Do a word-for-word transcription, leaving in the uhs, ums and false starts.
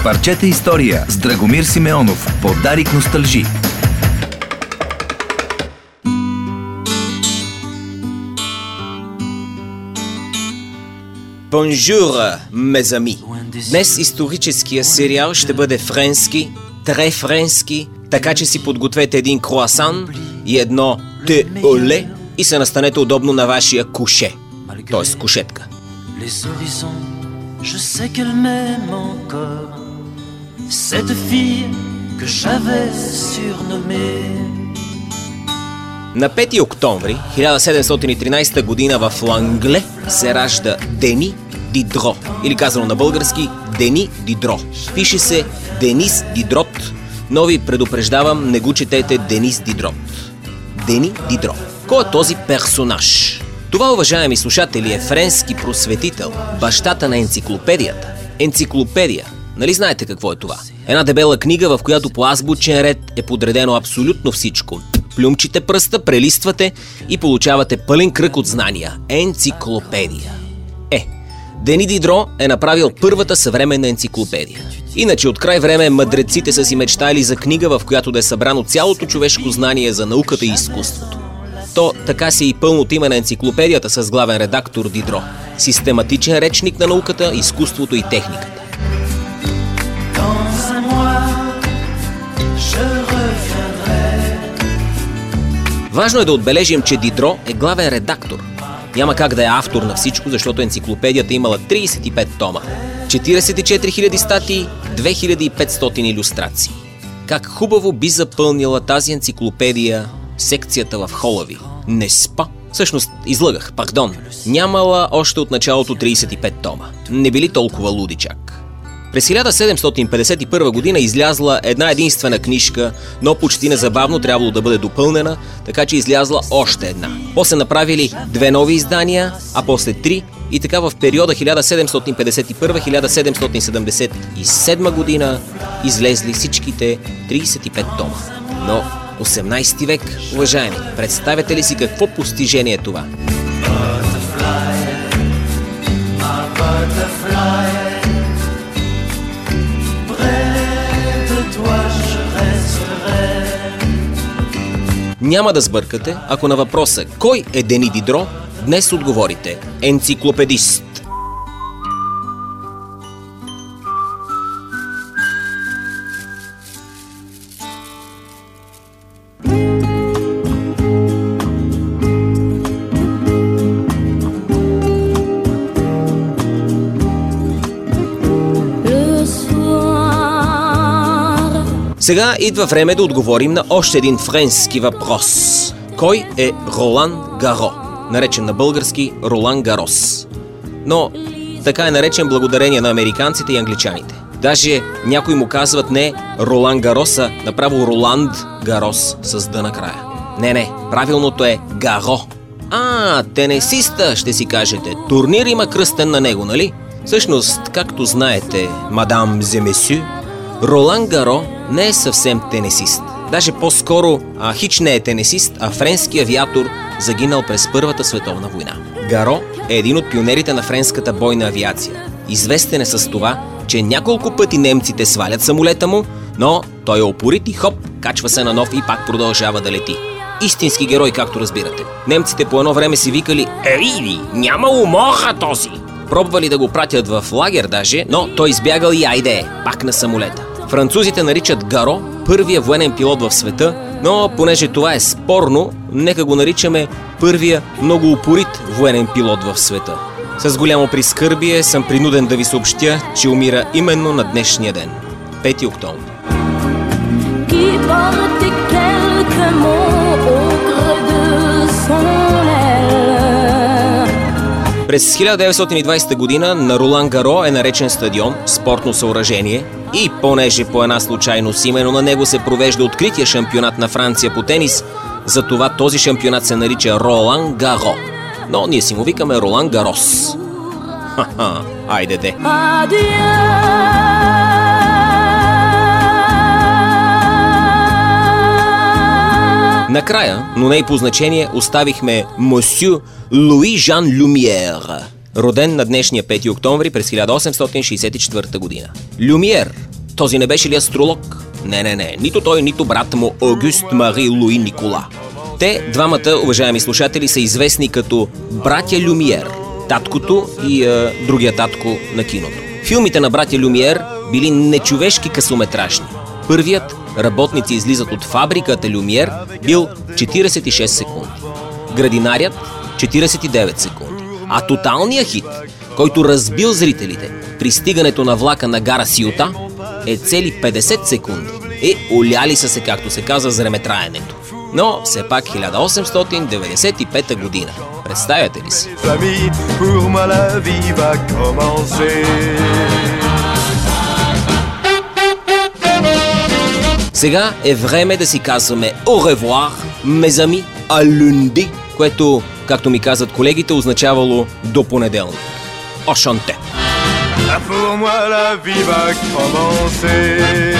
Парчета история с Драгомир Симеонов по Дарик Носталжи. Бонжур, мезами! Днес историческия сериал ще бъде френски, тре френски, така че си подгответе един круасан и едно те оле и се настанете удобно на вашия куше, т.е. кушетка. Je sais qu'elle m'aime encore, cette fille que j'avais surnommée. На пети октомври хиляда седемстотин и тринадесета година в Лангле се ражда Дени Дидро, или казано на български Дени Дидро. Пише се Денис Дидрот, но ви предупреждавам, не го четете Денис Дидрот. Дени Дидро. Кой е този персонаж? Това, уважаеми слушатели, е френски просветител, бащата на енциклопедията. Енциклопедия. Нали знаете какво е това? Една дебела книга, в която по азбучен ред е подредено абсолютно всичко. Плюмчите пръста, прелиствате и получавате пълен кръг от знания. Енциклопедия. Е, Дени Дидро е направил първата съвременна енциклопедия. Иначе от край време мъдреците са си мечтали за книга, в която да е събрано цялото човешко знание за науката и изкуството. То така си и пълното име на енциклопедията с главен редактор Дидро. Систематичен речник на науката, изкуството и техниката. Важно е да отбележим, че Дидро е главен редактор. Няма как да е автор на всичко, защото енциклопедията имала тридесет и пет тома, четиридесет и четири хиляди статии, две хиляди и петстотин илюстрации. Как хубаво би запълнила тази енциклопедия секцията в хола ви. Не спа. Всъщност, излъгах, пардон. Нямала още от началото тридесет и пет тома. Не били толкова луди чак. През хиляда седемстотин петдесет и първа година излязла една единствена книжка, но почти незабавно трябвало да бъде допълнена, така че излязла още една. После направили две нови издания, а после три, и така в периода хиляда седемстотин петдесет и първа - хиляда седемстотин седемдесет и седма година излезли всичките тридесет и пет тома. Но осемнадесети век, уважаеми, представяте ли си какво постижение е това? Няма да сбъркате, ако на въпроса кой е Дени Дидро, днес отговорите енциклопедист. Сега идва време да отговорим на още един френски въпрос. Кой е Ролан Гаро? Наречен на български Ролан Гарос. Но така е наречен благодарение на американците и англичаните. Даже някои му казват не Ролан Гароса, направо Роланд Гарос с д накрая. Не, не, правилното е Гаро. А, тенесиста, ще си кажете. Турнир има кръстен на него, нали? Всъщност, както знаете, мадам зе месю, Ролан Гаро не е съвсем тенесист. Даже по-скоро а, хич не е тенесист, а френски авиатор, загинал през Първата световна война. Гаро е един от пионерите на френската бойна авиация. Известен е с това, че няколко пъти немците свалят самолета му, но той е упорит и хоп, качва се на нов и пак продължава да лети. Истински герой, както разбирате. Немците по едно време си викали: "Ей, няма умора този!" Пробвали да го пратят в лагер даже, но той избягал и айде, пак на самолета. Французите наричат Гаро първия военен пилот в света, но понеже това е спорно, нека го наричаме първия много упорит военен пилот в света. С голямо прискърбие съм принуден да ви съобщя, че умира именно на днешния ден, пети октомври. През хиляда деветстотин и двадесета година на Ролан Гаро е наречен стадион, спортно съоръжение, и понеже по една случайност именно на него се провежда открития шампионат на Франция по тенис, затова този шампионат се нарича Ролан Гаро. Но ние си му викаме Ролан Гарос. Ха-ха, айде де. Накрая, но не и по значение, оставихме Мосю Луи Жан Люмиер, роден на днешния пети октомври през хиляда осемстотин шейсет и четвърта година. Люмиер Този не беше ли астролог? Не, не, не. Нито той, нито брат му Огюст Мари Луи Никола. Те, двамата, уважаеми слушатели, са известни като братя Люмиер, таткото и е, другия татко на киното. Филмите на братя Люмиер били нечовешки късометражни. Първият, работници излизат от фабриката Люмиер, бил четиридесет и шест секунди. Градинарят – четиридесет и девет секунди. А тоталният хит, който разбил зрителите при стигането на влака на гара Сиута, е цели петдесет секунди. Е, оляли са се, както се казва, зреметраенето. Но все пак хиляда осемстотин деветдесет и пета година. Представяте ли си? Сега е време да си казваме au revoir, mes amis, à lundi, което, както ми казват колегите, означавало до понеделник. Enchanté! Pour moi la vie va commencer.